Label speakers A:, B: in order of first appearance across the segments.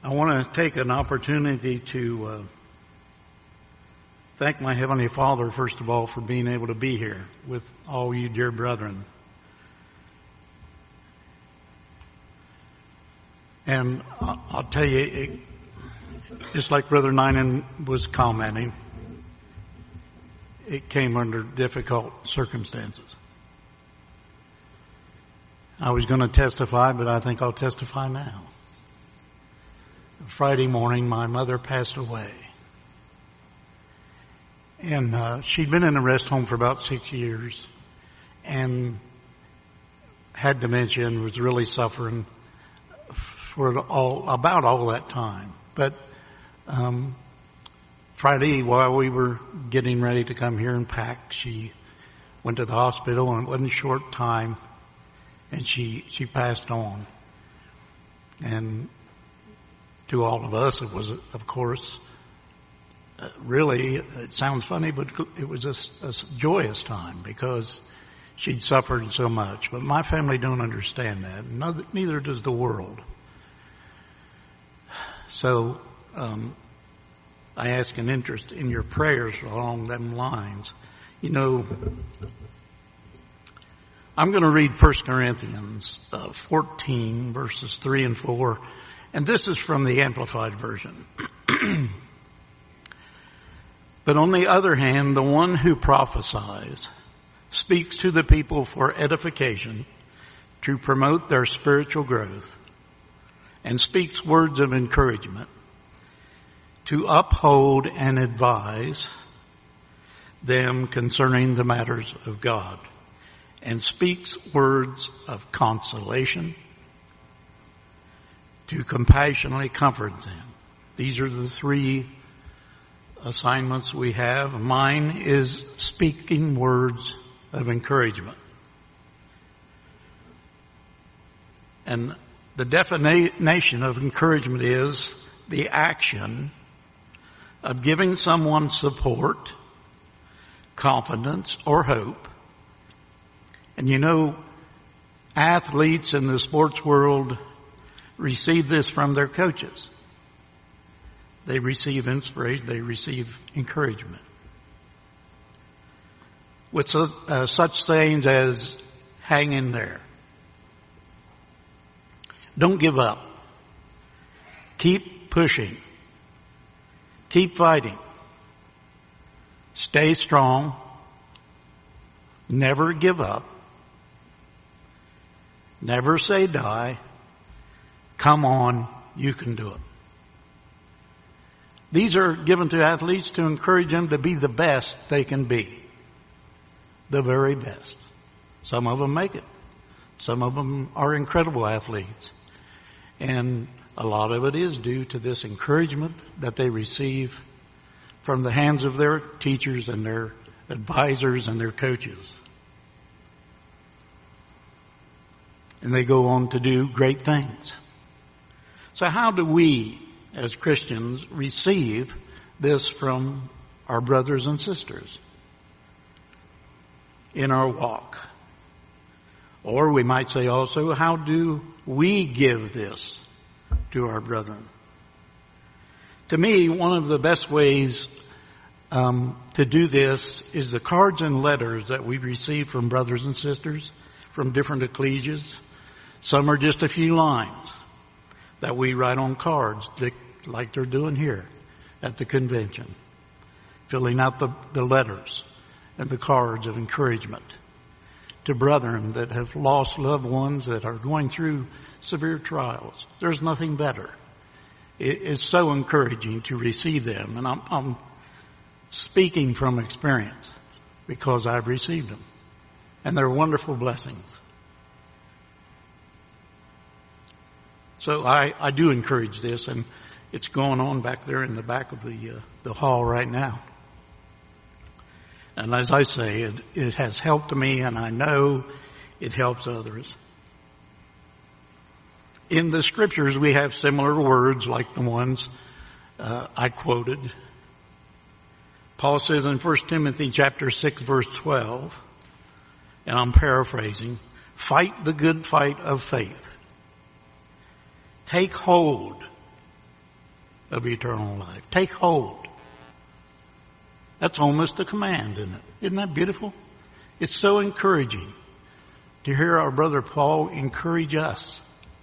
A: I want to take an opportunity to thank my Heavenly Father, first of all, for being able to be here with all you dear brethren. And I'll tell you, just like Brother Ninan was commenting, it came under difficult circumstances. I was going to testify, but I think I'll testify now. Friday morning, my mother passed away. And she'd been in a rest home for about 6 years and had dementia and was really suffering for about all that time. But Friday, while we were getting ready to come here and pack, she went to the hospital, and it wasn't a short time, and she passed on. And to all of us, it was, of course, really, it sounds funny, but it was a joyous time because she'd suffered so much. But my family don't understand that. Neither does the world. So I ask an interest in your prayers along them lines. You know, I'm going to read 1 Corinthians 14, verses 3 and 4. And this is from the Amplified Version. But on the other hand, the one who prophesies speaks to the people for edification, to promote their spiritual growth, and speaks words of encouragement, to uphold and advise them concerning the matters of God, and speaks words of consolation, to compassionately comfort them. These are the three assignments we have. Mine is speaking words of encouragement. And the definition of encouragement is the action of giving someone support, confidence, or hope. And you know, athletes in the sports world receive this from their coaches. They receive inspiration. They receive encouragement. With such sayings as, hang in there. Don't give up. Keep pushing. Keep fighting. Stay strong. Never give up. Never say die. Come on, you can do it. These are given to athletes to encourage them to be the best they can be. The very best. Some of them make it. Some of them are incredible athletes. And a lot of it is due to this encouragement that they receive from the hands of their teachers and their advisors and their coaches. And they go on to do great things. So how do we, as Christians, receive this from our brothers and sisters in our walk? Or we might say also, how do we give this to our brethren? To me, one of the best ways to do this is the cards and letters that we receive from brothers and sisters from different ecclesias. Some are just a few lines that we write on cards, like they're doing here at the convention, filling out the letters and the cards of encouragement to brethren that have lost loved ones, that are going through severe trials. There's nothing better. It is so encouraging to receive them, and I'm speaking from experience because I've received them, and they're wonderful blessings. So I do encourage this, and it's going on back there in the back of the hall right now. And as I say, it has helped me, and I know it helps others. In the scriptures, we have similar words like the ones I quoted. Paul says in 1 Timothy chapter 6, verse 12, and I'm paraphrasing, fight the good fight of faith. Take hold of eternal life. Take hold. That's almost a command, isn't it? Isn't that beautiful? It's so encouraging to hear our brother Paul encourage us.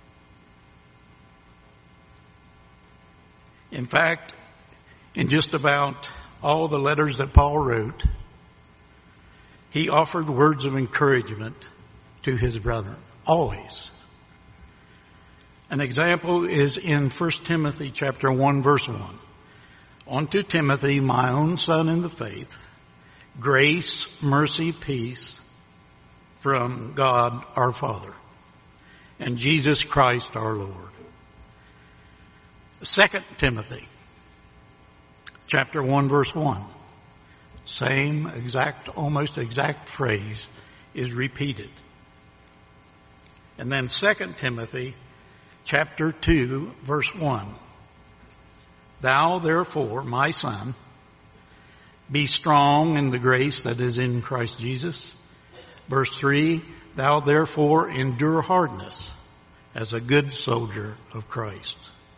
A: In fact, in just about all the letters that Paul wrote, he offered words of encouragement to his brethren, always. An example is in 1 Timothy chapter 1, verse 1. Unto Timothy, my own son in the faith, grace, mercy, peace from God our Father and Jesus Christ our Lord. 2 Timothy chapter 1, verse 1. Same exact, almost exact phrase is repeated. And then 2 Timothy chapter 2, verse 1. Thou therefore, my son, be strong in the grace that is in Christ Jesus. Verse 3, thou therefore endure hardness as a good soldier of Christ.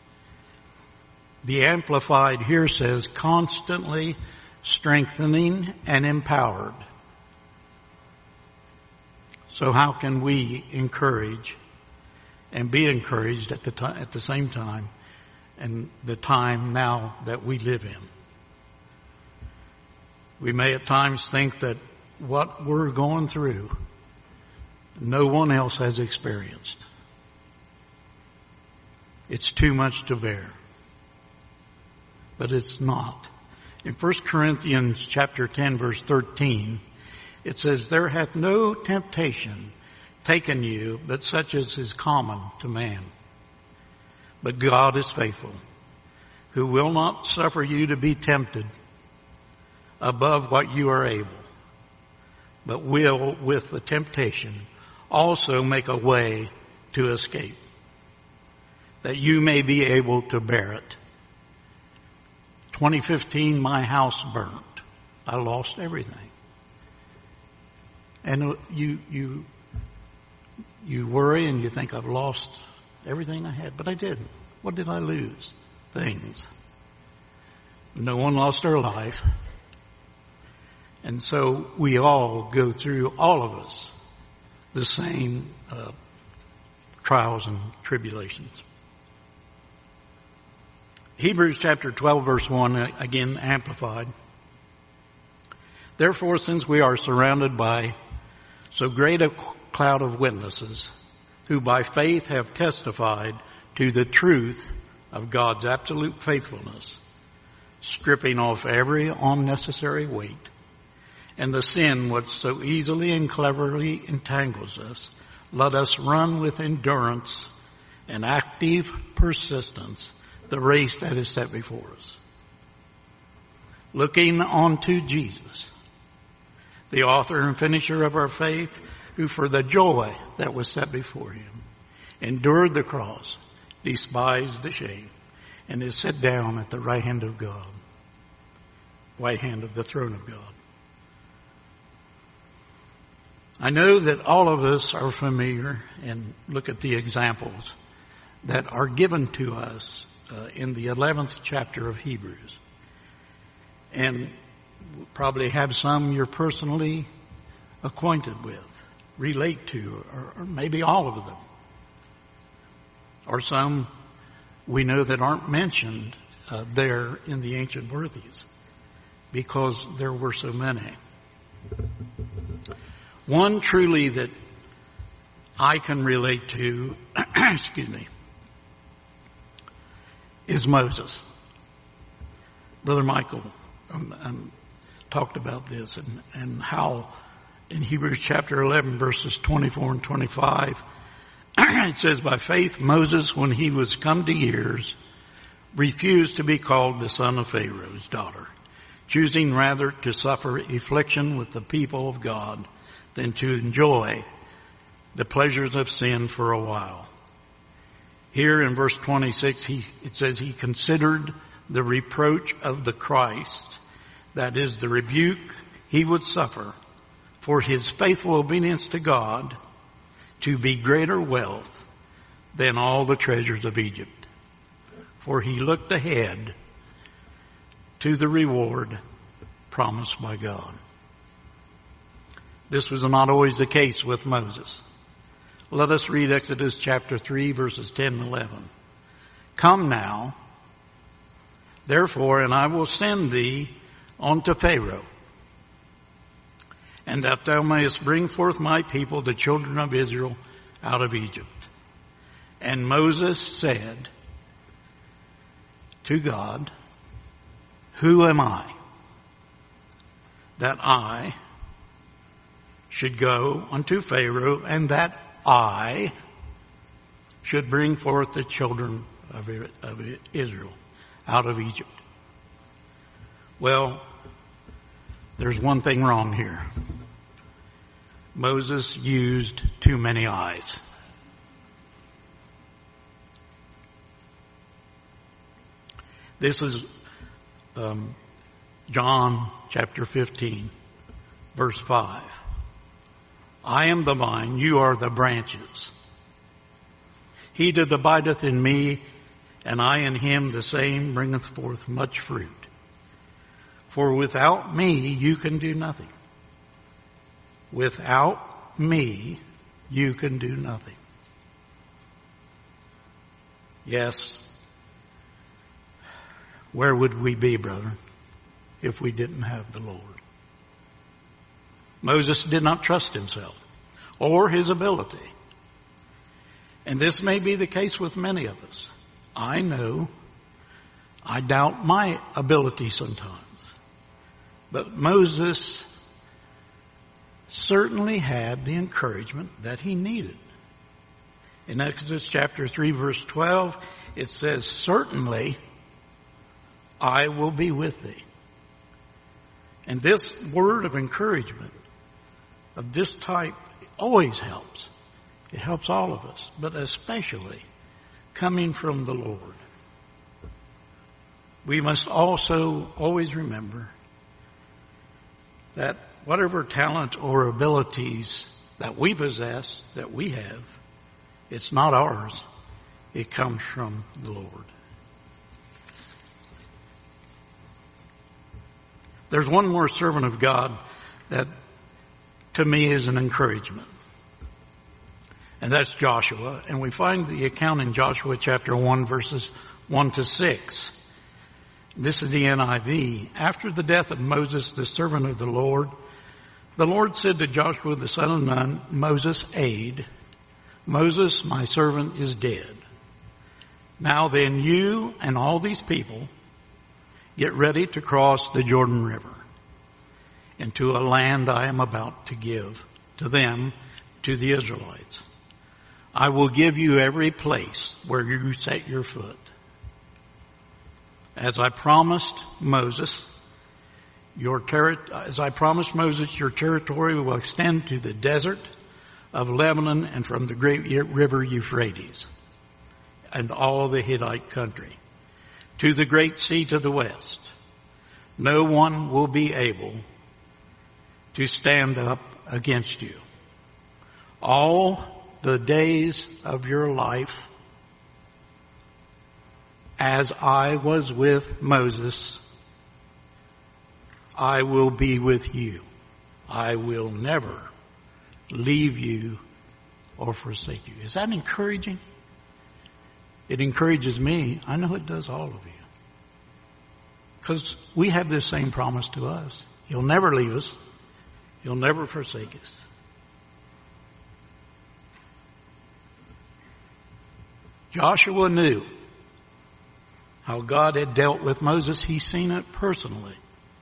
A: The Amplified here says constantly strengthening and empowered. So how can we encourage and be encouraged at the same time and the time now that we live in? We may at times think that what we're going through, no one else has experienced. It's too much to bear. But it's not. In 1 Corinthians chapter 10, verse 13, it says, there hath no temptation taken you, but such as is common to man. But God is faithful, who will not suffer you to be tempted above what you are able, but will, with the temptation, also make a way to escape, that you may be able to bear it. 2015, my house burnt. I lost everything. And you worry and you think I've lost everything I had, but I didn't. What did I lose? Things. No one lost their life. And so we all go through, all of us, the same trials and tribulations. Hebrews chapter 12, verse 1, again amplified. Therefore, since we are surrounded by so great a cloud of witnesses, who by faith have testified to the truth of God's absolute faithfulness, stripping off every unnecessary weight and the sin which so easily and cleverly entangles us, let us run with endurance and active persistence the race that is set before us. Looking unto Jesus, the author and finisher of our faith, who for the joy that was set before him endured the cross, despised the shame, and is set down at the right hand of God, right hand of the throne of God. I know that all of us are familiar and look at the examples that are given to us in the 11th chapter of Hebrews. And probably have some you're personally acquainted with, relate to, or maybe all of them. Or some we know that aren't mentioned there in the ancient worthies because there were so many. One truly that I can relate to, is Moses. Brother Michael talked about this and how in Hebrews chapter 11 verses 24 and 25 it says, by faith Moses, when he was come to years, refused to be called the son of Pharaoh's daughter, choosing rather to suffer affliction with the people of God than to enjoy the pleasures of sin for a while. Here in verse 26, it says he considered the reproach of the Christ, that is the rebuke he would suffer for his faithful obedience to God, to be greater wealth than all the treasures of Egypt, for he looked ahead to the reward promised by God. This was not always the case with Moses. Let us read Exodus chapter 3, verses 10 and 11. Come now, therefore, and I will send thee unto Pharaoh, and that thou mayest bring forth my people, the children of Israel, out of Egypt. And Moses said to God, who am I, that I should go unto Pharaoh, and that I should bring forth the children of Israel out of Egypt? Well, there's one thing wrong here. Moses used too many eyes. This is John chapter 15, verse 5. I am the vine, you are the branches. He that abideth in me, and I in him, the same bringeth forth much fruit. For without me you can do nothing. Without me you can do nothing. Yes, where would we be, brother, if we didn't have the Lord? Moses did not trust himself or his ability. And this may be the case with many of us. I know I doubt my ability sometimes. But Moses certainly had the encouragement that he needed. In Exodus chapter 3, verse 12, it says, certainly I will be with thee. And this word of encouragement of this type always helps. It helps all of us, but especially coming from the Lord. We must also always remember that whatever talent or abilities that we possess, that we have, it's not ours. It comes from the Lord. There's one more servant of God that to me is an encouragement. And that's Joshua. And we find the account in Joshua chapter 1, verses 1 to 6. This is the NIV. After the death of Moses, the servant of the Lord said to Joshua, the son of Nun, Moses' aide, Moses, my servant, is dead. Now then, you and all these people get ready to cross the Jordan River into a land I am about to give to them, to the Israelites. I will give you every place where you set your foot. As I promised Moses, your territory will extend to the desert of Lebanon and from the great river Euphrates and all the Hittite country to the great sea to the west. No one will be able to stand up against you. All the days of your life, as I was with Moses, I will be with you. I will never leave you or forsake you. Is that encouraging? It encourages me. I know it does all of you. Because we have this same promise to us. He'll never leave us. He'll never forsake us. Joshua knew how God had dealt with Moses. He's seen it personally.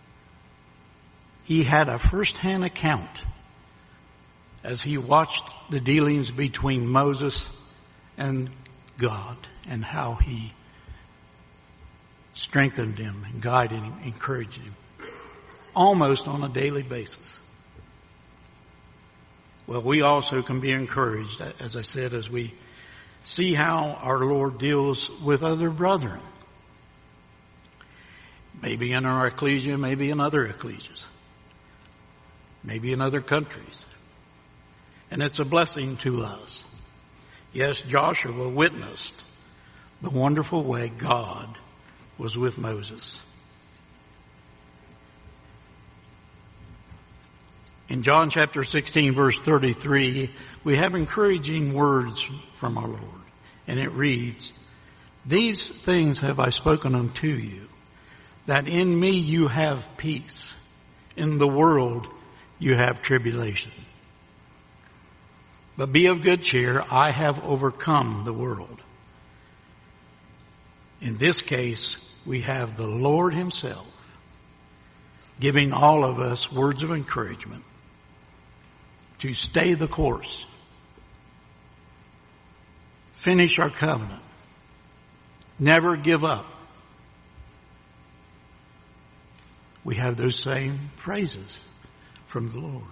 A: He had a first-hand account as he watched the dealings between Moses and God and how he strengthened him and guided him, encouraged him, almost on a daily basis. Well, we also can be encouraged, as I said, as we see how our Lord deals with other brethren. Maybe in our ecclesia, maybe in other ecclesias, maybe in other countries. And it's a blessing to us. Yes, Joshua witnessed the wonderful way God was with Moses. In John chapter 16, verse 33, we have encouraging words from our Lord. And it reads, "These things have I spoken unto you, that in me you have peace. In the world you have tribulation. But be of good cheer, I have overcome the world." In this case, we have the Lord himself giving all of us words of encouragement to stay the course, finish our covenant, never give up. We have those same phrases from the Lord.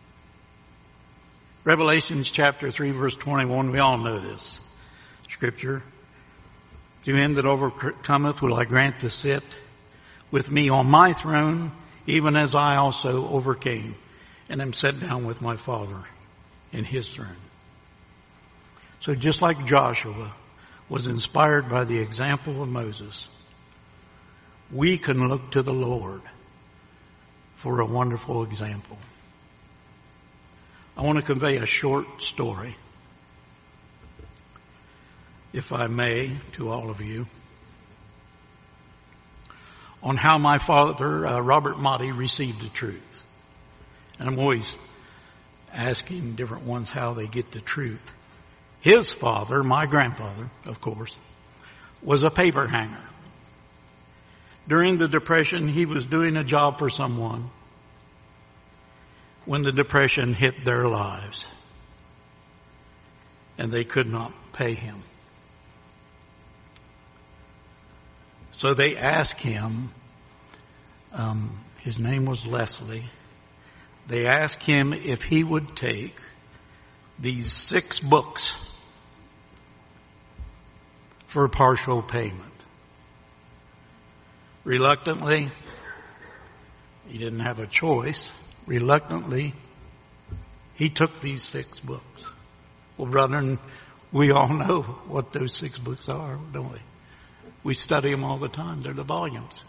A: Revelations chapter 3 verse 21, we all know this scripture. "To him that overcometh will I grant to sit with me on my throne, even as I also overcame and am set down with my Father in his throne." So just like Joshua was inspired by the example of Moses, we can look to the Lord for a wonderful example. I want to convey a short story, if I may, to all of you, on how my father, Robert Motti, received the truth. And I'm always asking different ones how they get the truth. His father, my grandfather, of course, was a paper hanger. During the Depression, he was doing a job for someone when the Depression hit their lives and they could not pay him. So they asked him, his name was Leslie, they asked him if he would take these 6 books for partial payment. Reluctantly, he didn't have a choice. Reluctantly, he took these 6 books. Well, brethren, we all know what those 6 books are, don't we? We study them all the time. They're the volumes.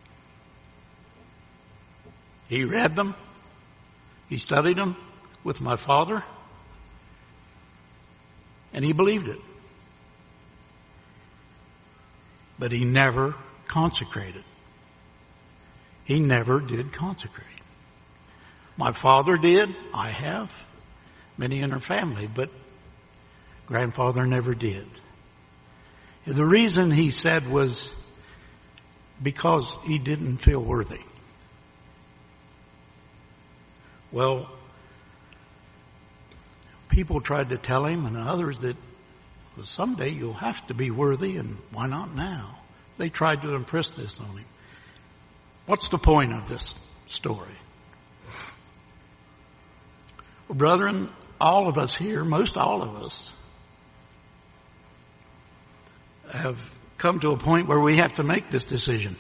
A: He read them. He studied them with my father. And he believed it. But he never consecrated. He never did consecrate. My father did. I have. Many in our family. But grandfather never did. The reason he said was because he didn't feel worthy. Well, people tried to tell him and others that, well, someday you'll have to be worthy, and why not now? They tried to impress this on him. What's the point of this story? Well, brethren, all of us here, most all of us, have come to a point where we have to make this decision.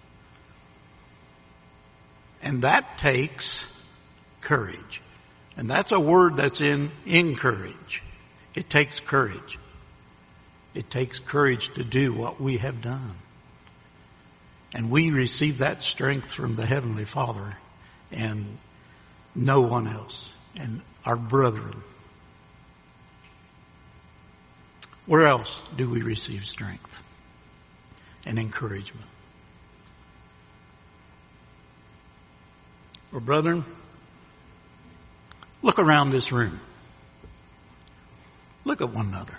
A: And that takes courage. And that's a word that's in encourage. It takes courage. It takes courage to do what we have done. And we receive that strength from the Heavenly Father and no one else, and our brethren. Where else do we receive strength and encouragement? Well, brethren, look around this room. Look at one another.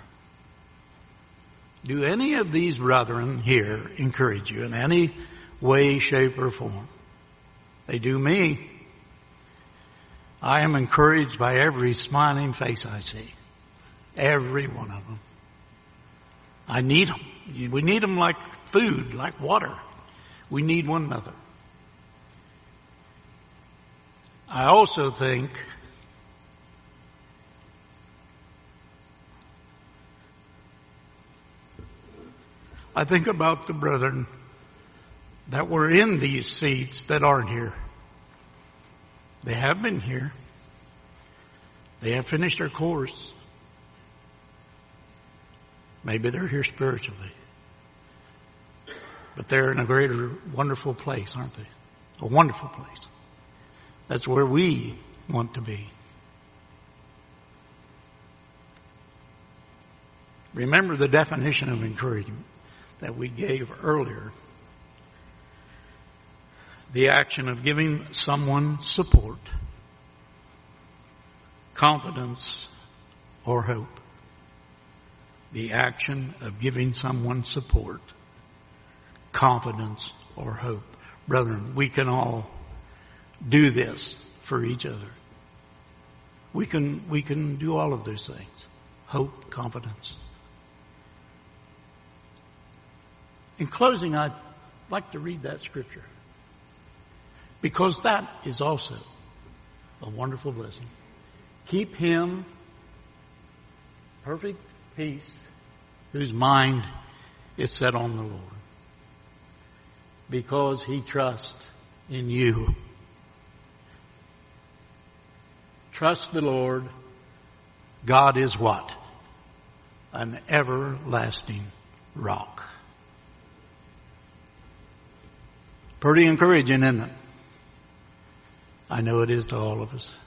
A: Do any of these brethren here encourage you in any way, shape, or form? They do me. I am encouraged by every smiling face I see. Every one of them. I need them. We need them like food, like water. We need one another. I also think about the brethren that were in these seats that aren't here. They have been here. They have finished their course. Maybe they're here spiritually. but they're in a greater, wonderful place, aren't they? A wonderful place. That's where we want to be. Remember the definition of encouragement that we gave earlier. The action of giving someone support, confidence, or hope. The action of giving someone support, confidence, or hope. Brethren, we can all do this for each other. We can do all of those things. Hope, confidence. In closing, I'd like to read that scripture, because that is also a wonderful blessing. Keep him perfect peace whose mind is set on the Lord, because he trusts in you. Trust the Lord. God is what? An everlasting rock. Pretty encouraging, isn't it? I know it is to all of us.